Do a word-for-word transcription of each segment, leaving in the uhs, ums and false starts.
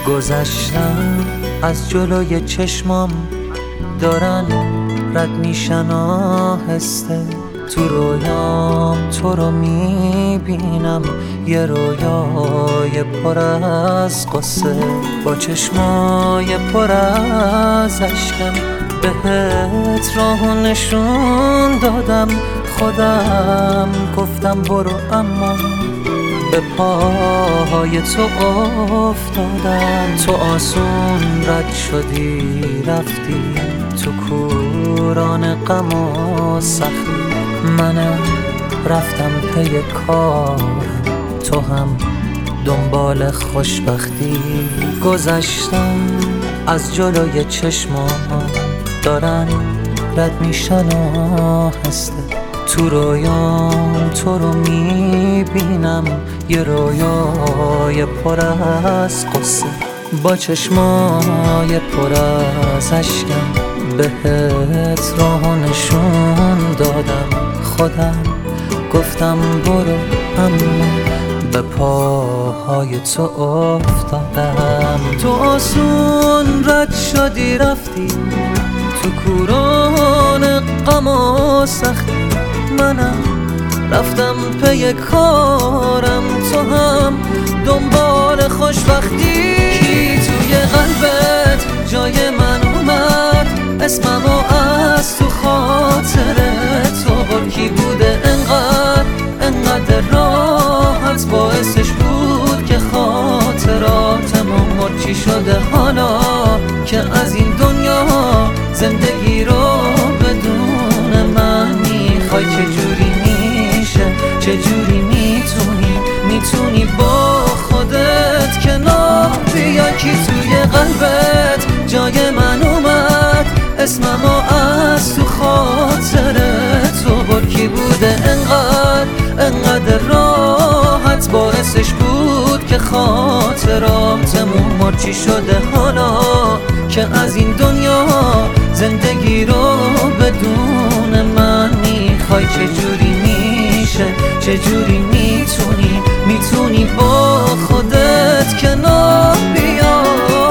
گذشتم از جلوی چشمام دارن رد میشن آهسته، تو رویام تو رو میبینم، یه رویای پر از قصه. با چشمای پر از اشکم بهت راهو نشون دادم، خودم گفتم برو اما به پاهای تو افتادم. تو آسون رد شدی رفتی تو کوران غم و سختی، منم رفتم پی کارم، تو هم دنبال خوشبختی. گذشتم از جلوی چشمام دارن رد میشن آهسته، تو رویام تو رو میبینم، یه رویای پر از قصه. با چشمای پر از اشکم بهت راهو نشون دادم، خودم گفتم برو اما به پاهای تو افتادم. تو آسون رد شدی رفتی تو کوران غم و سختی، منم رفتم پی کارم، تو هم دنبال خوشبختی. کی توی قلبت جای من اومد، اسممو از تو خاطره تو بر کی بوده انقدر انقدر راحت، باعثش بود که خاطراتمون مرچی شده. حالا که از این دنیا زندگی رو بدون من میخوای، چجوری میشه، چجوری میتونی میتونی با خودت کنار بیای؟ کی توی قلبت جای من اومد، اسممو از تو خاطره تو بر کی بوده انقدر انقدر راحت، باعثش بود که خاطراتمون مرچی شده. حالا که از این دنیا زندگی رو بدون من میخوای، چجوری میشه، چجوری میتونی میتونی با خودت کنار بیای؟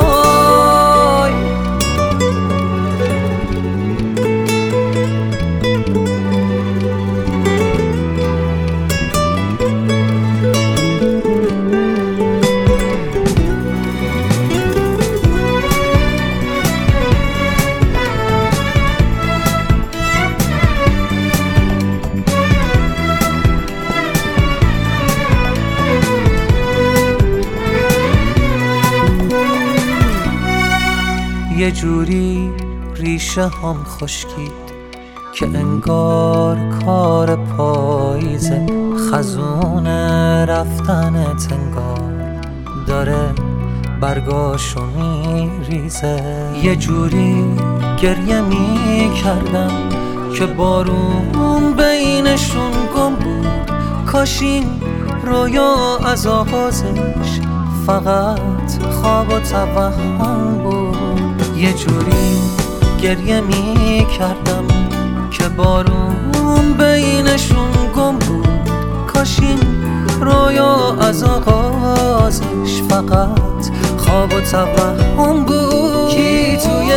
یه جوری ریشه هم خشکید که انگار کار پاییزه، خزون رفتنت انگار داره برگاشو میریزه. یه جوری گریه میکردم که بارون بینشون گم بود، کاش این رویا از آغازش فقط خواب و توهم بود. یه جوری گریه می کردم که بارون بینشون گم بود، کاش این رویا از آغازش فقط خواب و توهم بود. کی توی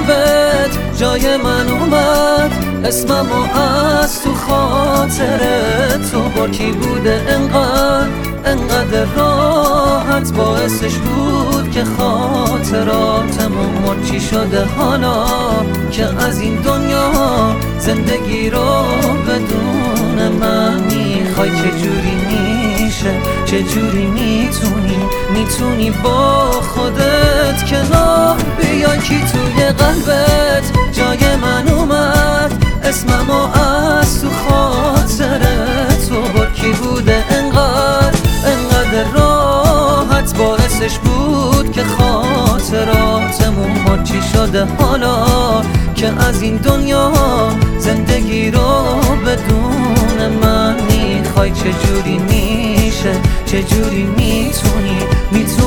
قلبت جای من اومد، اسممو از تو خاطره تو بر کی بوده انقدر انقدر راحت، باعثش بود که خاطراتمون مرچی شده. حالا که از این دنیا زندگی رو بدون من میخوای، چجوری میشه، چجوری میتونی میتونی با خودت کنار بیای؟ کی توی قلبت جای من اومد، اسممو از تو خاطره تو بر کی بوده انقدر انقدر راحت، باعثش بود که خاطراتمون مرچی شده. حالا که از این دنیا زندگی رو بدون من میخوای، چجوری میشه، چجوری میتونی میتونی